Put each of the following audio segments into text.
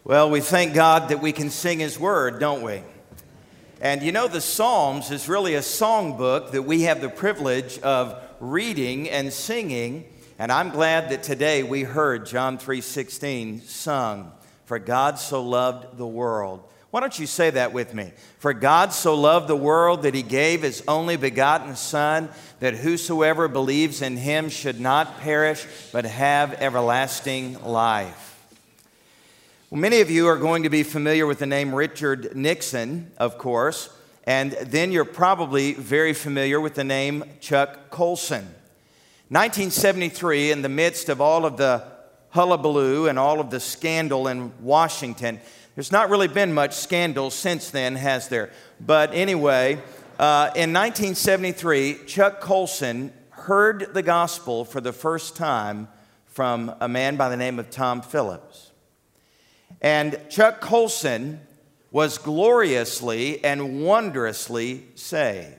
Well, we thank God that we can sing His Word, don't we? And you know, the Psalms is really a songbook that we have the privilege of reading and singing. And I'm glad that today we heard John 3:16 sung, "For God so loved the world." Why don't you say that with me? "For God so loved the world that He gave His only begotten Son, that whosoever believes in Him should not perish, but have everlasting life." Well, many of you are going to be familiar with the name Richard Nixon, of course, and then you're probably very familiar with the name Chuck Colson. 1973, in the midst of all of the hullabaloo and all of the scandal in Washington, there's not really been much scandal since then, has there? But anyway, in 1973, Chuck Colson heard the gospel for the first time from a man by the name of Tom Phillips. And Chuck Colson was gloriously and wondrously saved.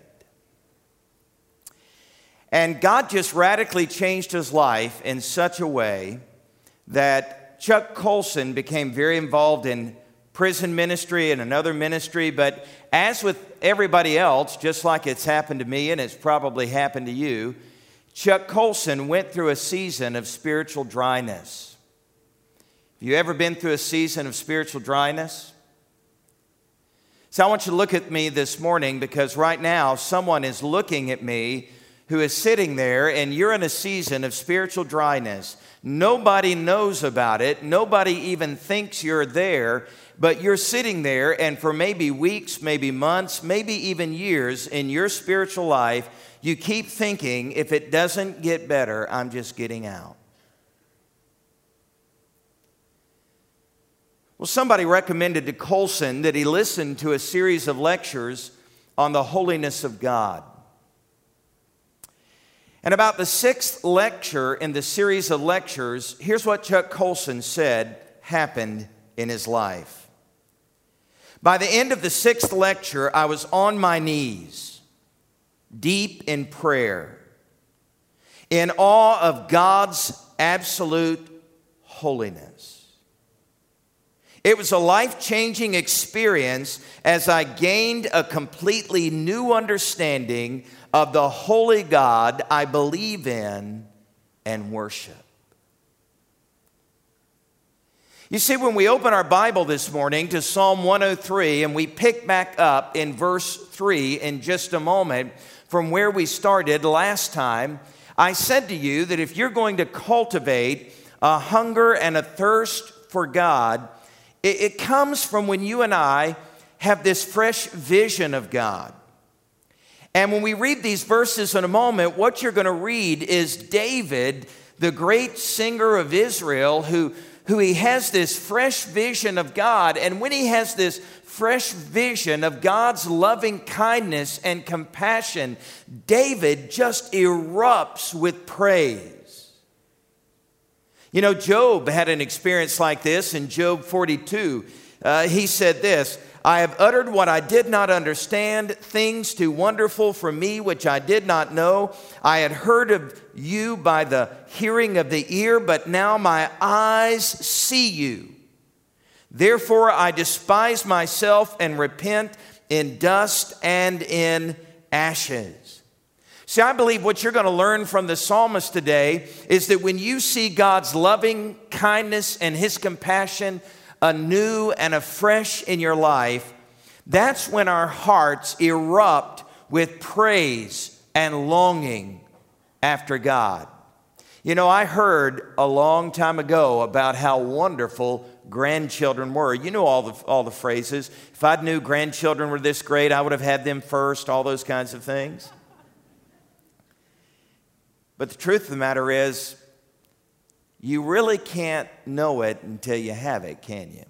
And God just radically changed his life in such a way that Chuck Colson became very involved in prison ministry and another ministry. But as with everybody else, just like it's happened to me and it's probably happened to you, Chuck Colson went through a season of spiritual dryness. Have you ever been through a season of spiritual dryness? So I want you to look at me this morning, because right now someone is looking at me who is sitting there, and you're in a season of spiritual dryness. Nobody knows about it. Nobody even thinks you're there, but you're sitting there, and for maybe weeks, maybe months, maybe even years in your spiritual life, you keep thinking, if it doesn't get better, I'm just getting out. Well, somebody recommended to Colson that he listen to a series of lectures on the holiness of God. And about the sixth lecture in the series of lectures, here's what Chuck Colson said happened in his life. By the end of the sixth lecture, I was on my knees, deep in prayer, in awe of God's absolute holiness. It was a life-changing experience as I gained a completely new understanding of the holy God I believe in and worship. You see, when we open our Bible this morning to Psalm 103, and we pick back up in verse 3 in just a moment from where we started last time, I said to you that if you're going to cultivate a hunger and a thirst for God, it comes from when you and I have this fresh vision of God. And when we read these verses in a moment, what you're going to read is David, the great singer of Israel, who he has this fresh vision of God. And when he has this fresh vision of God's loving kindness and compassion, David just erupts with praise. You know, Job had an experience like this in Job 42. He said this, "I have uttered what I did not understand, things too wonderful for me which I did not know. I had heard of you by the hearing of the ear, but now my eyes see you. Therefore I despise myself and repent in dust and in ashes." See, I believe what you're going to learn from the psalmist today is that when you see God's loving kindness and His compassion anew and afresh in your life, that's when our hearts erupt with praise and longing after God. You know, I heard a long time ago about how wonderful grandchildren were. You know all the phrases. If I knew grandchildren were this great, I would have had them first, all those kinds of things. But the truth of the matter is, you really can't know it until you have it, can you?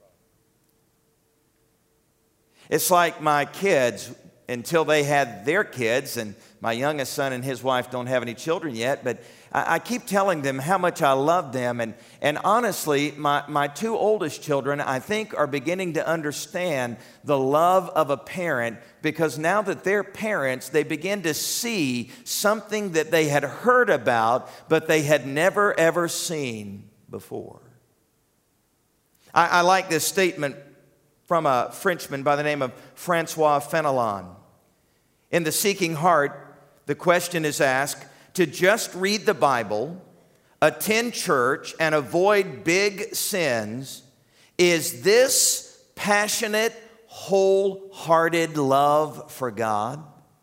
It's like my kids, until they had their kids, and my youngest son and his wife don't have any children yet, but I keep telling them how much I love them. And honestly, my two oldest children, I think, are beginning to understand the love of a parent, because now that they're parents, they begin to see something that they had heard about, but they had never, ever seen before. I like this statement from a Frenchman by the name of Francois Fenelon. In The Seeking Heart, the question is asked, to just read the Bible, attend church, and avoid big sins, is this passionate, wholehearted love for God?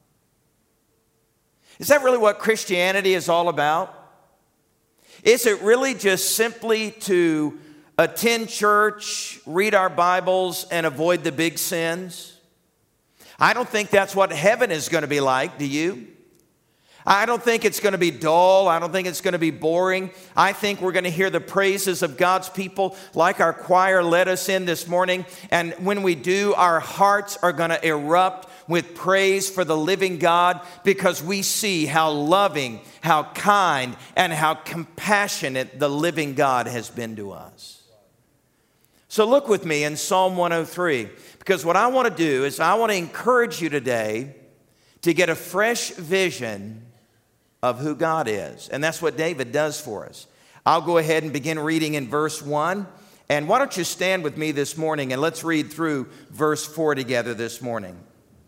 Is that really what Christianity is all about? Is it really just simply to attend church, read our Bibles, and avoid the big sins? I don't think that's what heaven is going to be like, do you? I don't think it's going to be dull. I don't think it's going to be boring. I think we're going to hear the praises of God's people like our choir led us in this morning. And when we do, our hearts are going to erupt with praise for the living God because we see how loving, how kind, and how compassionate the living God has been to us. So look with me in Psalm 103, because what I want to do is I want to encourage you today to get a fresh vision of who God is. And that's what David does for us. I'll go ahead and begin reading in verse 1. And why don't you stand with me this morning and let's read through verse 4 together this morning.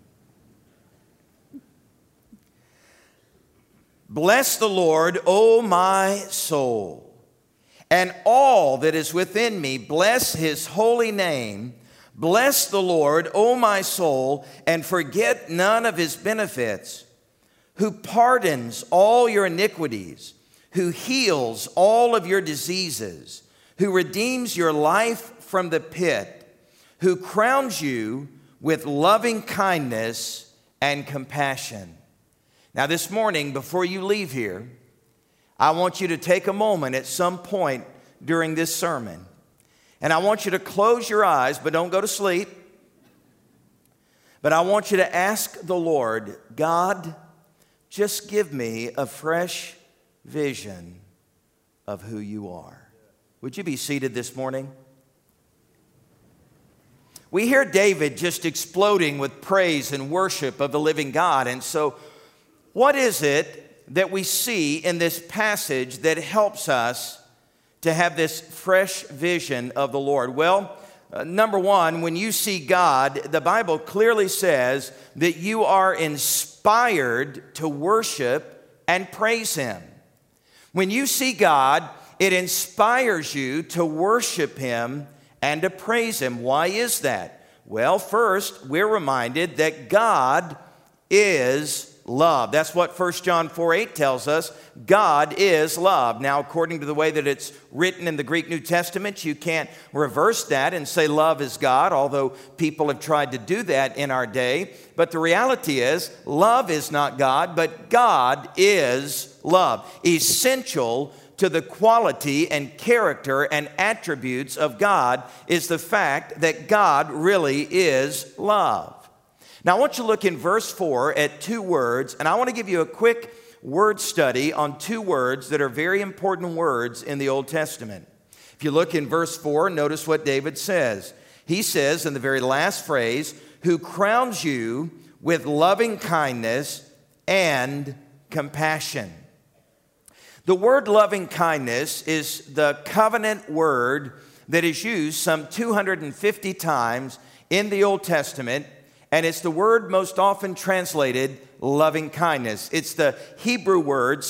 Bless the Lord, O my soul, and all that is within me, bless his holy name. Bless the Lord, O my soul, and forget none of his benefits, who pardons all your iniquities, who heals all of your diseases, who redeems your life from the pit, who crowns you with loving kindness and compassion. Now this morning, before you leave here, I want you to take a moment at some point during this sermon, and I want you to close your eyes, but don't go to sleep. But I want you to ask the Lord, God, just give me a fresh vision of who you are. Would you be seated this morning? We hear David just exploding with praise and worship of the living God. And so what is it that we see in this passage that helps us to have this fresh vision of the Lord? Well, number one, when you see God, the Bible clearly says that you are inspired to worship and praise him. When you see God, it inspires you to worship him and to praise him. Why is that? Well, first, we're reminded that God is love. That's what 1 John 4:8 tells us. God is love. Now, according to the way that it's written in the Greek New Testament, you can't reverse that and say love is God, although people have tried to do that in our day. But the reality is, love is not God, but God is love. Essential to the quality and character and attributes of God is the fact that God really is love. Now, I want you to look in verse 4 at two words, and I want to give you a quick word study on two words that are very important words in the Old Testament. If you look in verse 4, notice what David says. He says in the very last phrase, who crowns you with loving kindness and compassion. The word loving kindness is the covenant word that is used some 250 times in the Old Testament. And it's the word most often translated loving kindness. It's the Hebrew word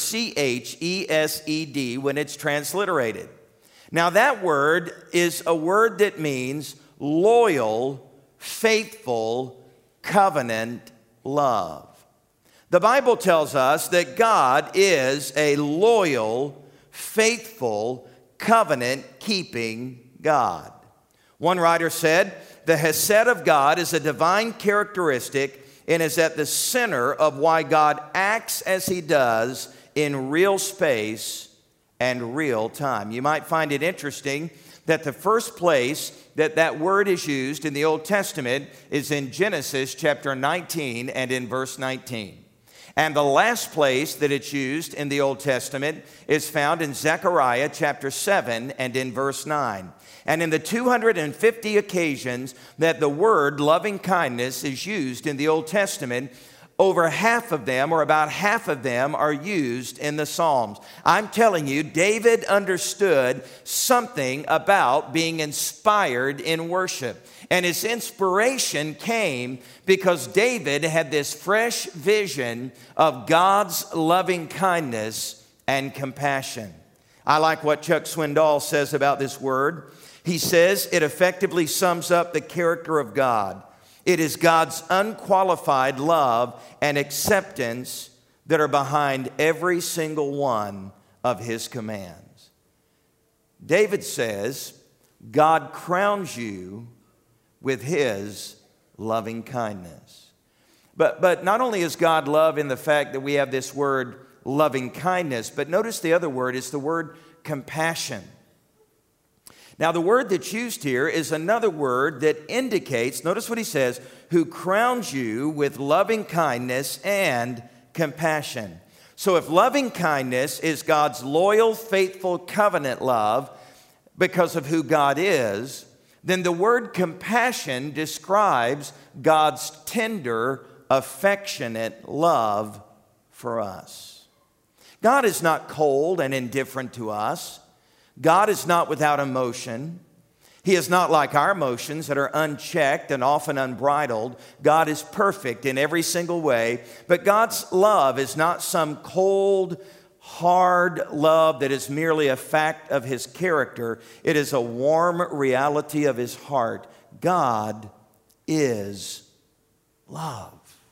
chesed when it's transliterated. Now that word is a word that means loyal, faithful, covenant love. The Bible tells us that God is a loyal, faithful, covenant-keeping God. One writer said, the Hesed of God is a divine characteristic and is at the center of why God acts as he does in real space and real time. You might find it interesting that the first place that word is used in the Old Testament is in Genesis chapter 19 and in verse 19. And the last place that it's used in the Old Testament is found in Zechariah chapter 7 and in verse 9. And in the 250 occasions that the word loving kindness is used in the Old Testament, over half of them, or about half of them, are used in the Psalms. I'm telling you, David understood something about being inspired in worship. And his inspiration came because David had this fresh vision of God's loving kindness and compassion. I like what Chuck Swindoll says about this word. He says it effectively sums up the character of God. It is God's unqualified love and acceptance that are behind every single one of his commands. David says, God crowns you with his loving kindness. But not only is God love in the fact that we have this word loving kindness, but notice the other word is the word compassion. Now, the word that's used here is another word that indicates, notice what he says, who crowns you with loving kindness and compassion. So if loving kindness is God's loyal, faithful covenant love because of who God is, then the word compassion describes God's tender, affectionate love for us. God is not cold and indifferent to us. God is not without emotion. He is not like our emotions that are unchecked and often unbridled. God is perfect in every single way. But God's love is not some cold, hard love that is merely a fact of his character. It is a warm reality of his heart. God is love.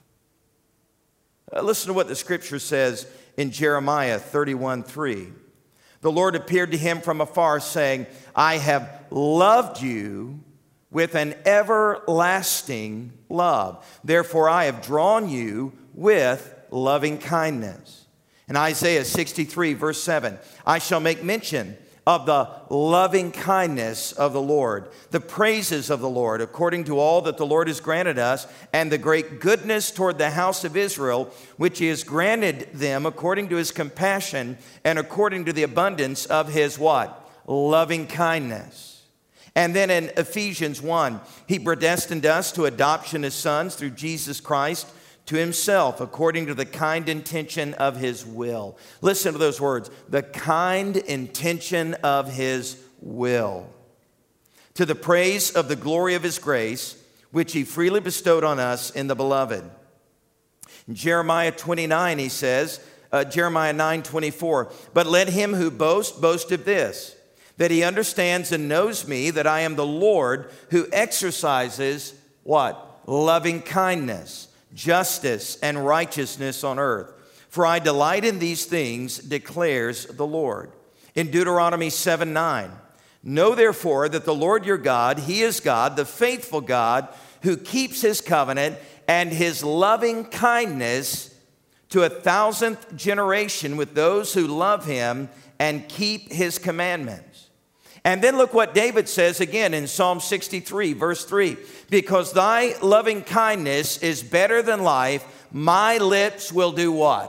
Listen to what the scripture says in Jeremiah 31:3. The Lord appeared to him from afar, saying, I have loved you with an everlasting love. Therefore, I have drawn you with loving kindness. In Isaiah 63, verse 7, I shall make mention of the loving kindness of the Lord, the praises of the Lord, according to all that the Lord has granted us, and the great goodness toward the house of Israel, which he has granted them according to his compassion and according to the abundance of his what? Loving kindness. And then in Ephesians 1, he predestined us to adoption as sons through Jesus Christ, to himself, according to the kind intention of his will. Listen to those words, the kind intention of his will. To the praise of the glory of his grace, which he freely bestowed on us in the beloved. In Jeremiah 29, he says, Jeremiah 9:24, but let him who boasts, boast of this, that he understands and knows me, that I am the Lord who exercises, what? Loving kindness, justice, and righteousness on earth. For I delight in these things, declares the Lord. In Deuteronomy 7:9, know therefore that the Lord your God, he is God, the faithful God, who keeps his covenant and his loving kindness to 1,000th generation with those who love him and keep his commandments. And then look what David says again in Psalm 63, verse 3. Because thy loving kindness is better than life, my lips will do what?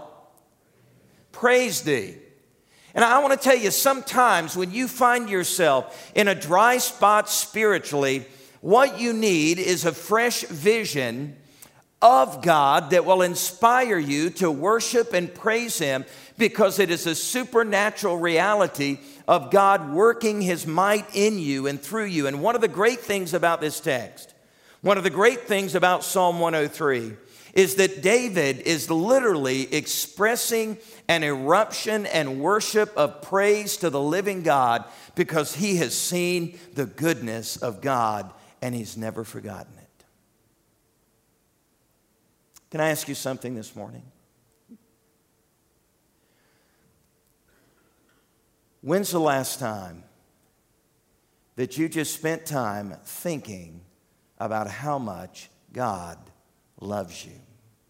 Praise thee. And I want to tell you, sometimes when you find yourself in a dry spot spiritually, what you need is a fresh vision of God that will inspire you to worship and praise him, because it is a supernatural reality of God working his might in you and through you. And one of the great things about this text, one of the great things about Psalm 103 is that David is literally expressing an eruption and worship of praise to the living God, because he has seen the goodness of God and he's never forgotten it. Can I ask you something this morning? When's the last time that you just spent time thinking about how much God loves you?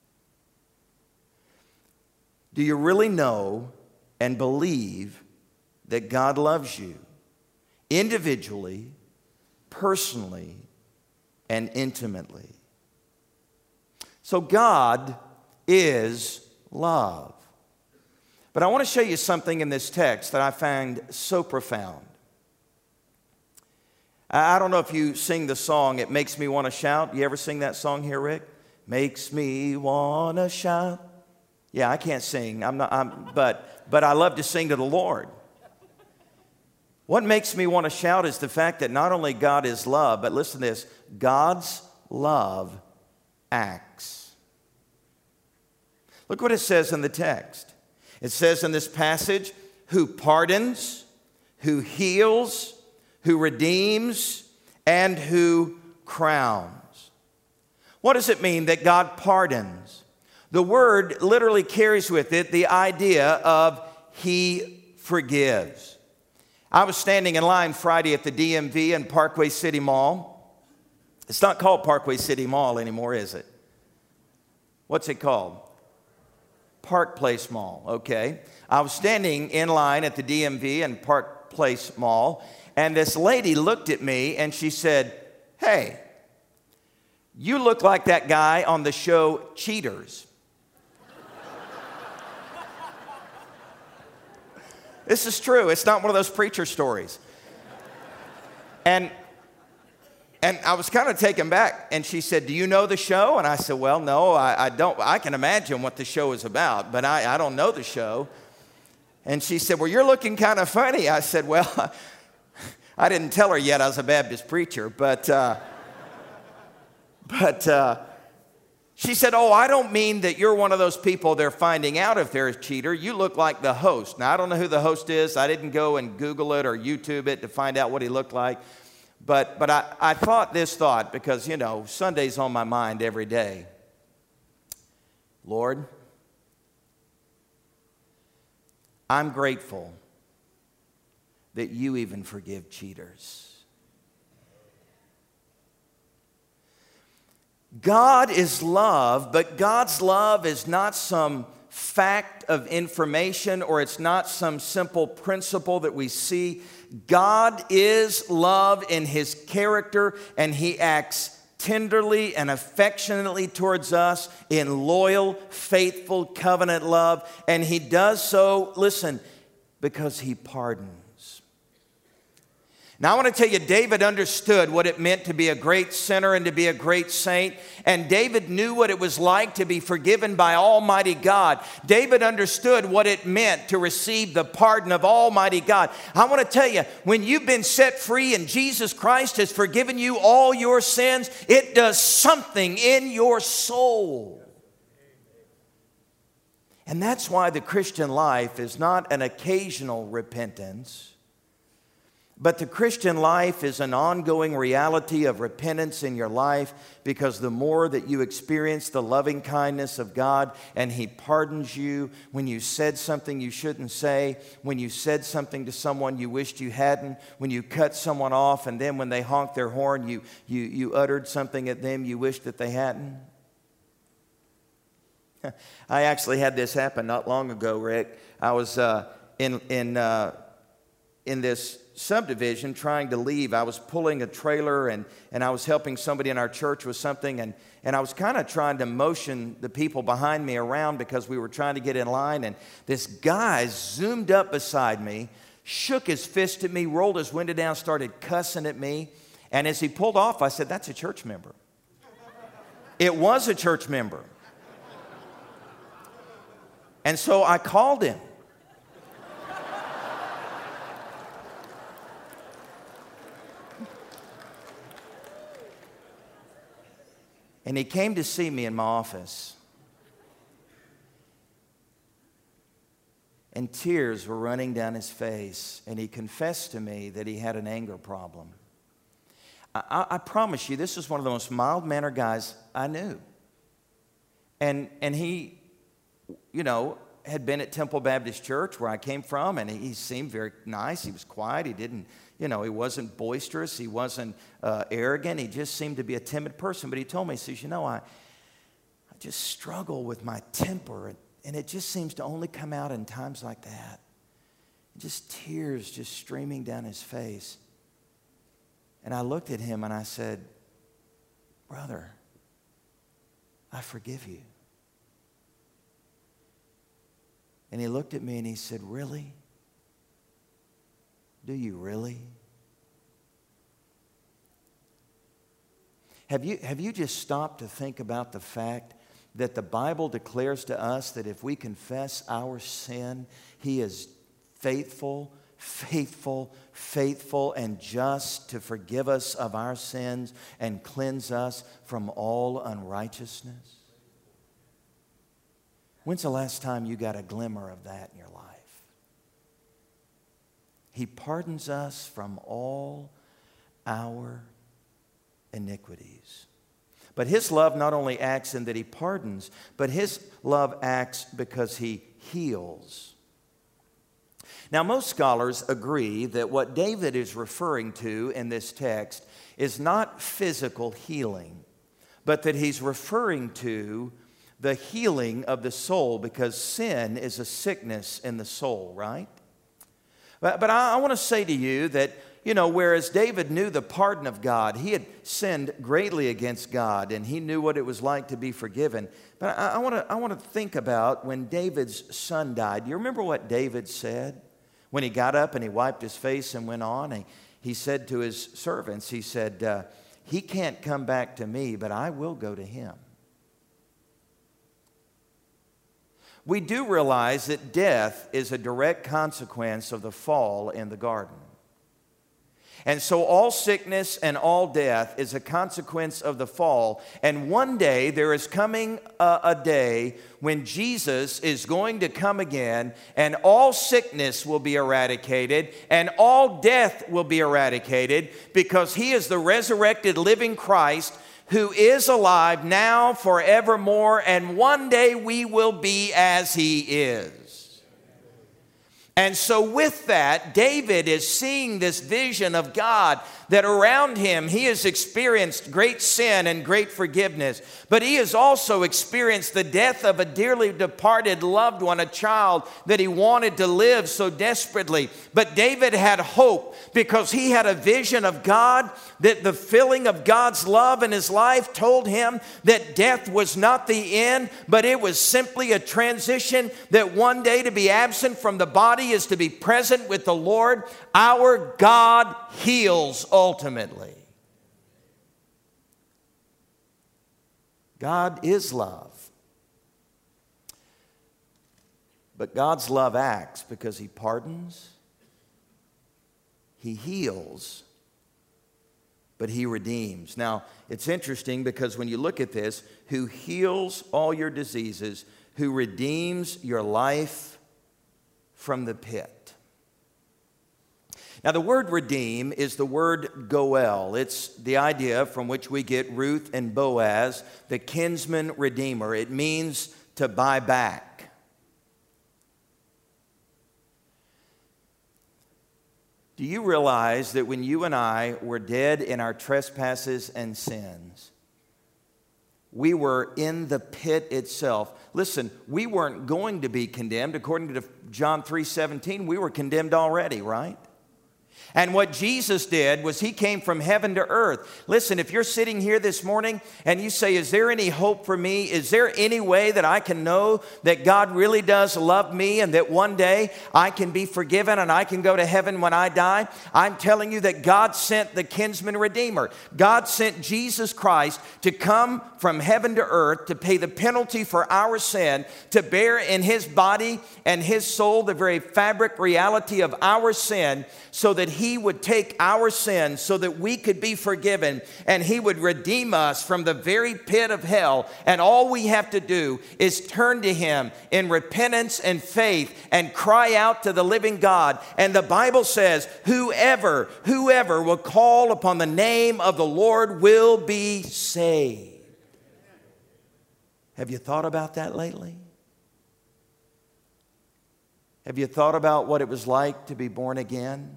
Do you really know and believe that God loves you individually, personally, and intimately? So God is love. But I want to show you something in this text that I find so profound. I don't know if you sing the song, It Makes Me Want to Shout. You ever sing that song here, Rick? makes me want to shout. Yeah, I can't sing. But I love to sing to the Lord. What makes me want to shout is the fact that not only God is love, but listen to this, God's love acts. Look what it says in the text. It says in this passage, who pardons, who heals, who redeems, and who crowns. What does it mean that God pardons? The word literally carries with it the idea of He forgives. I was standing in line Friday at the DMV in Parkway City Mall. It's not called Parkway City Mall anymore, is it? What's it called? Park Place Mall, okay. I was standing in line at the DMV and Park Place Mall, and this lady looked at me and she said, "Hey, you look like that guy on the show Cheaters." This is true. It's not one of those preacher stories. And I was kind of taken back. And she said, "Do you know the show?" And I said, "Well, no, I don't. I can imagine what the show is about, but I don't know the show." And she said, "Well, you're looking kind of funny." I said, "Well, I didn't tell her yet I was a Baptist preacher, but she said, "Oh, I don't mean that you're one of those people they're finding out if they're a cheater. You look like the host." Now, I don't know who the host is. I didn't go and Google it or YouTube it to find out what he looked like. But I thought this thought because, you know, Sunday's on my mind every day. Lord, I'm grateful that you even forgive cheaters. God is love, but God's love is not some fact of information or it's not some simple principle that we see. God is love in His character, and He acts tenderly and affectionately towards us in loyal, faithful, covenant love. And He does so, listen, because He pardons. Now, I want to tell you, David understood what it meant to be a great sinner and to be a great saint. And David knew what it was like to be forgiven by Almighty God. David understood what it meant to receive the pardon of Almighty God. I want to tell you, when you've been set free and Jesus Christ has forgiven you all your sins, it does something in your soul. And that's why the Christian life is not an occasional repentance, but the Christian life is an ongoing reality of repentance in your life, because the more that you experience the loving kindness of God and He pardons you when you said something you shouldn't say, when you said something to someone you wished you hadn't, when you cut someone off and then when they honked their horn you uttered something at them you wished that they hadn't. I actually had this happen not long ago, Rick. I was in this subdivision trying to leave. I was pulling a trailer and I was helping somebody in our church with something, and I was kind of trying to motion the people behind me around because we were trying to get in line, and this guy zoomed up beside me, shook his fist at me, rolled his window down, started cussing at me, and as he pulled off, I said, "That's a church member." It was a church member. And so I called him. And he came to see me in my office. And tears were running down his face. And he confessed to me that he had an anger problem. I promise you, this was one of the most mild-mannered guys I knew. And he, you know, had been at Temple Baptist Church where I came from. And he seemed very nice. He was quiet. He didn't, you know, he wasn't boisterous. He wasn't arrogant. He just seemed to be a timid person. But he told me, he says, "You know, I just struggle with my temper. And it just seems to only come out in times like that." Just tears just streaming down his face. And I looked at him and I said, "Brother, I forgive you." And he looked at me and he said, "Really? Do you really?" Have you just stopped to think about the fact that the Bible declares to us that if we confess our sin, He is faithful, and just to forgive us of our sins and cleanse us from all unrighteousness? When's the last time you got a glimmer of that in your life? He pardons us from all our iniquities. But His love not only acts in that He pardons, but His love acts because He heals. Now, most scholars agree that what David is referring to in this text is not physical healing, but that he's referring to the healing of the soul, because sin is a sickness in the soul, right? But I want to say to you that, whereas David knew the pardon of God, he had sinned greatly against God, and he knew what it was like to be forgiven. But I want to think about when David's son died. Do you remember what David said? When he got up and he wiped his face and went on, he said to his servants, he said, he can't come back to me, but I will go to him. We do realize that death is a direct consequence of the fall in the garden. And so all sickness and all death is a consequence of the fall. And one day there is coming a day when Jesus is going to come again, and all sickness will be eradicated and all death will be eradicated, because He is the resurrected living Christ who is alive now forevermore, and one day we will be as He is. And so with that, David is seeing this vision of God, that around him he has experienced great sin and great forgiveness. But he has also experienced the death of a dearly departed loved one, a child that he wanted to live so desperately. But David had hope, because he had a vision of God, that the filling of God's love in his life told him that death was not the end, but it was simply a transition, that one day to be absent from the body is to be present with the Lord. Our God heals ultimately. God is love. But God's love acts because He pardons, He heals, but He redeems. Now, it's interesting, because when you look at this, who heals all your diseases, who redeems your life from the pit. Now, the word redeem is the word goel. It's the idea from which we get Ruth and Boaz, the kinsman redeemer. It means to buy back. Do you realize that when you and I were dead in our trespasses and sins, we were in the pit itself? Listen, we weren't going to be condemned. According to John 3:17, we were condemned already, right? And what Jesus did was He came from heaven to earth. Listen, if you're sitting here this morning and you say, is there any hope for me? Is there any way that I can know that God really does love me, and that one day I can be forgiven and I can go to heaven when I die? I'm telling you that God sent the kinsman redeemer. God sent Jesus Christ to come from heaven to earth to pay the penalty for our sin, to bear in His body and His soul the very fabric reality of our sin, so that He would take our sins, so that we could be forgiven, and He would redeem us from the very pit of hell. And all we have to do is turn to Him in repentance and faith and cry out to the living God. And the Bible says, whoever will call upon the name of the Lord will be saved. Have you thought about that lately? Have you thought about what it was like to be born again?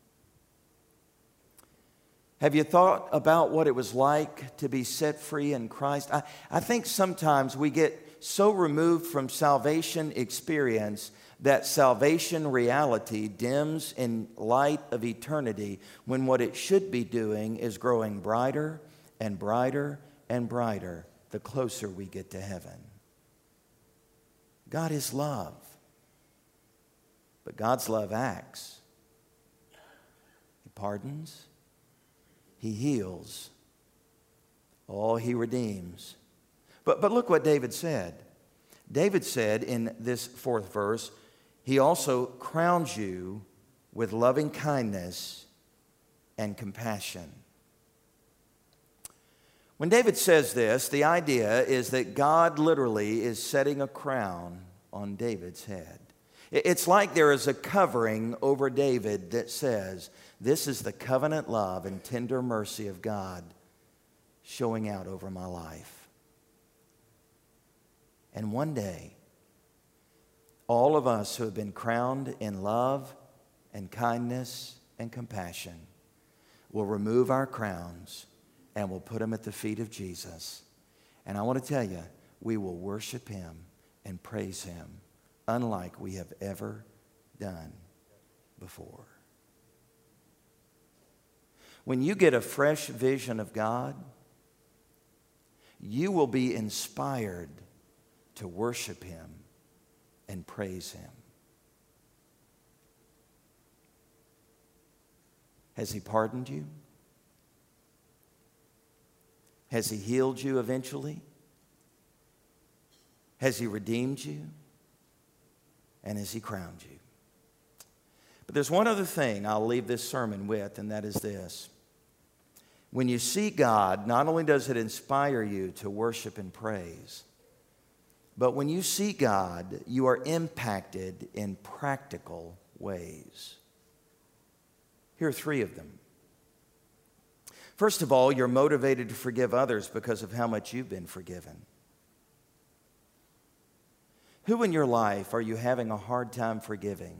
Have you thought about what it was like to be set free in Christ? I think sometimes we get so removed from salvation experience that salvation reality dims in light of eternity, when what it should be doing is growing brighter and brighter and brighter the closer we get to heaven. God is love, but God's love acts. He pardons, He heals, Oh, he redeems. But look what David said. David said in this 4th verse, he also crowns you with loving kindness and compassion. When David says this, the idea is that God literally is setting a crown on David's head. It's like there is a covering over David that says, this is the covenant love and tender mercy of God showing out over my life. And one day, all of us who have been crowned in love and kindness and compassion will remove our crowns and we'll put them at the feet of Jesus. And I want to tell you, we will worship him and praise him unlike we have ever done before. When you get a fresh vision of God, you will be inspired to worship him and praise him. Has he pardoned you? Has he healed you eventually? Has he redeemed you? And has he crowned you? But there's one other thing I'll leave this sermon with, and that is this. When you see God, not only does it inspire you to worship and praise, but when you see God, you are impacted in practical ways. Here are 3 of them. First of all, you're motivated to forgive others because of how much you've been forgiven. Who in your life are you having a hard time forgiving?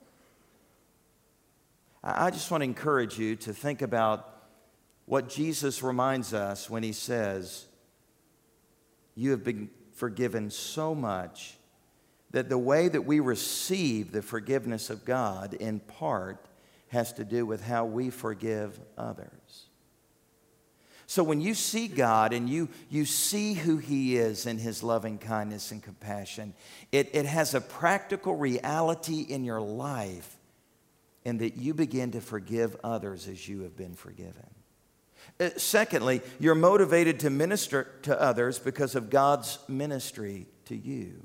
I just want to encourage you to think about what Jesus reminds us when he says, you have been forgiven so much that the way that we receive the forgiveness of God in part has to do with how we forgive others. So when you see God and you see who he is in his loving kindness and compassion, it has a practical reality in your life in that you begin to forgive others as you have been forgiven. Secondly, you're motivated to minister to others because of God's ministry to you.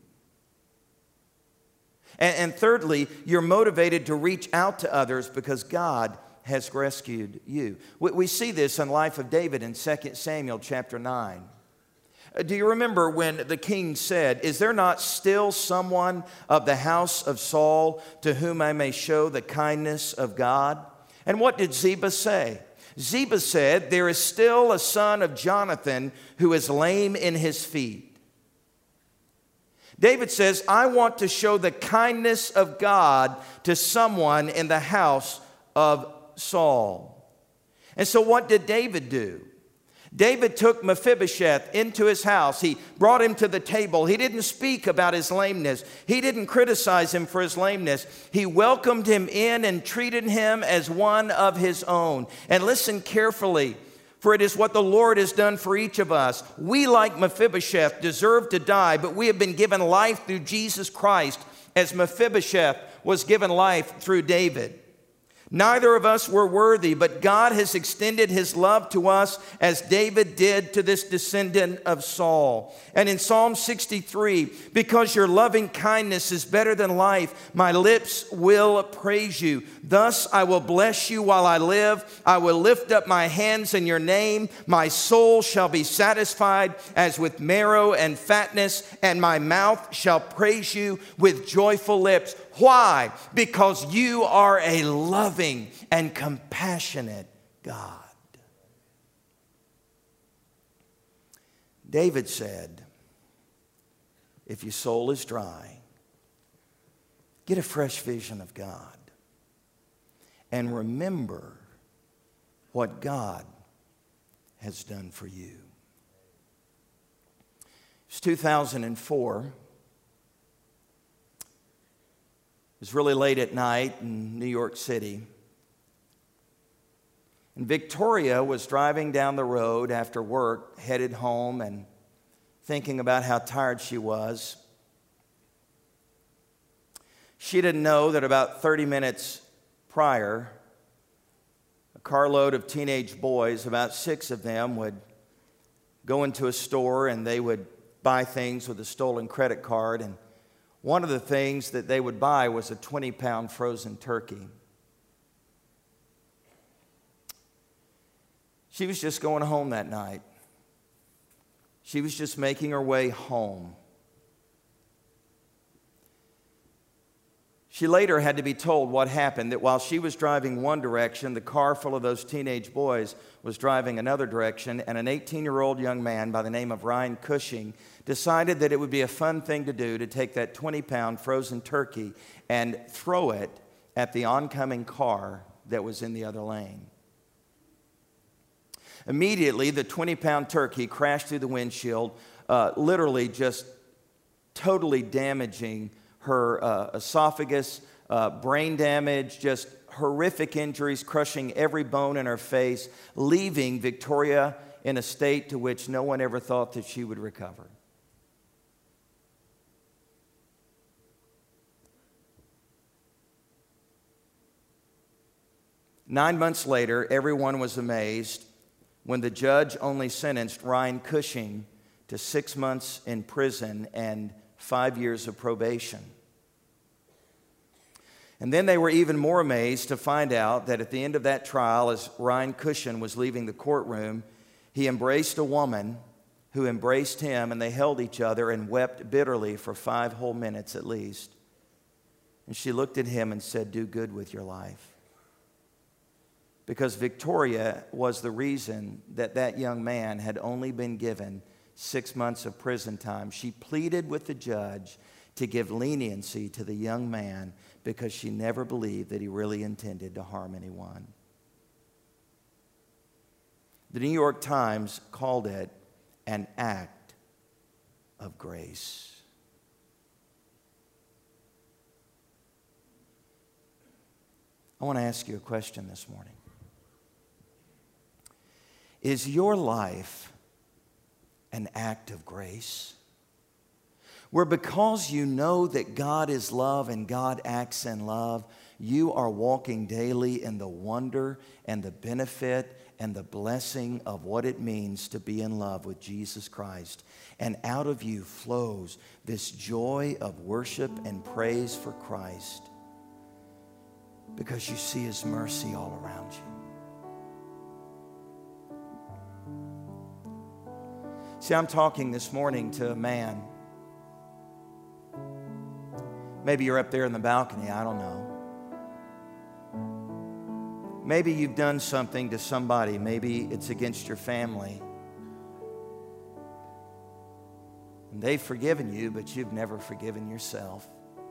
And thirdly, you're motivated to reach out to others because God has rescued you. We see this in the life of David in 2 Samuel chapter 9. Do you remember when the king said, is there not still someone of the house of Saul to whom I may show the kindness of God? And what did Ziba say? Ziba said, there is still a son of Jonathan who is lame in his feet. David says, I want to show the kindness of God to someone in the house of Saul. And so what did David do? David took Mephibosheth into his house. He brought him to the table. He didn't speak about his lameness. He didn't criticize him for his lameness. He welcomed him in and treated him as one of his own. And listen carefully, for it is what the Lord has done for each of us. We, like Mephibosheth, deserve to die, but we have been given life through Jesus Christ, as Mephibosheth was given life through David. Neither of us were worthy, but God has extended his love to us as David did to this descendant of Saul. And in Psalm 63, because your loving kindness is better than life, my lips will praise you. Thus I will bless you while I live. I will lift up my hands in your name. My soul shall be satisfied as with marrow and fatness, and my mouth shall praise you with joyful lips. Why? Because you are a loving and compassionate God. David said, if your soul is dry, get a fresh vision of God and remember what God has done for you. It's 2004. It was really late at night in New York City. And Victoria was driving down the road after work, headed home and thinking about how tired she was. She didn't know that about 30 minutes prior, a carload of teenage boys, about 6 of them, would go into a store and they would buy things with a stolen credit card. And one of the things that they would buy was a 20-pound frozen turkey. She was just going home that night. She was just making her way home. She later had to be told what happened, that while she was driving one direction, the car full of those teenage boys was driving another direction, and an 18-year-old young man by the name of Ryan Cushing decided that it would be a fun thing to do to take that 20-pound frozen turkey and throw it at the oncoming car that was in the other lane. Immediately, the 20-pound turkey crashed through the windshield, literally just totally damaging her esophagus, brain damage, just horrific injuries, crushing every bone in her face, leaving Victoria in a state to which no one ever thought that she would recover. Nine months later, everyone was amazed when the judge only sentenced Ryan Cushing to 6 months in prison and 5 years of probation. And then they were even more amazed to find out that at the end of that trial, as Ryan Cushing was leaving the courtroom, he embraced a woman who embraced him, and they held each other and wept bitterly for 5 whole minutes at least. And she looked at him and said, "Do good with your life." Because Victoria was the reason that that young man had only been given 6 months of prison time. She pleaded with the judge to give leniency to the young man because she never believed that he really intended to harm anyone. The New York Times called it an act of grace. I want to ask you a question this morning. Is your life an act of grace? Where because you know that God is love and God acts in love, you are walking daily in the wonder and the benefit and the blessing of what it means to be in love with Jesus Christ. And out of you flows this joy of worship and praise for Christ because you see His mercy all around you. See, I'm talking this morning to a man. Maybe you're up there in the balcony, I don't know. Maybe you've done something to somebody. Maybe it's against your family. And they've forgiven you, but you've never forgiven yourself.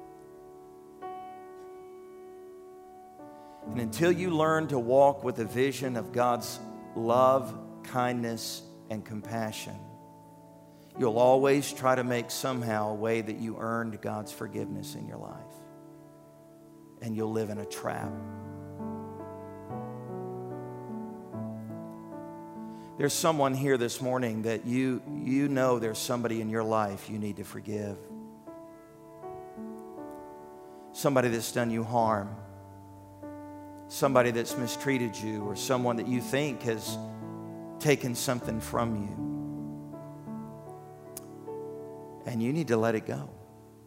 And until you learn to walk with a vision of God's love, kindness, and compassion, you'll always try to make somehow a way that you earned God's forgiveness in your life. And you'll live in a trap. There's someone here this morning that you know there's somebody in your life you need to forgive. Somebody that's done you harm. Somebody that's mistreated you, or someone that you think has taken something from you. And you need to let it go.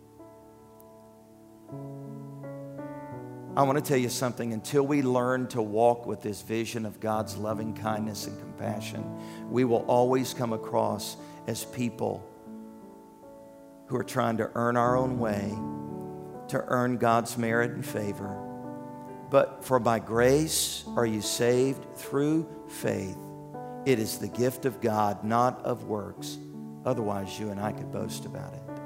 I want to tell you something. Until we learn to walk with this vision of God's loving kindness and compassion, we will always come across as people who are trying to earn our own way, to earn God's merit and favor. But for by grace are you saved through faith. It is the gift of God, not of works. Otherwise, you and I could boast about it.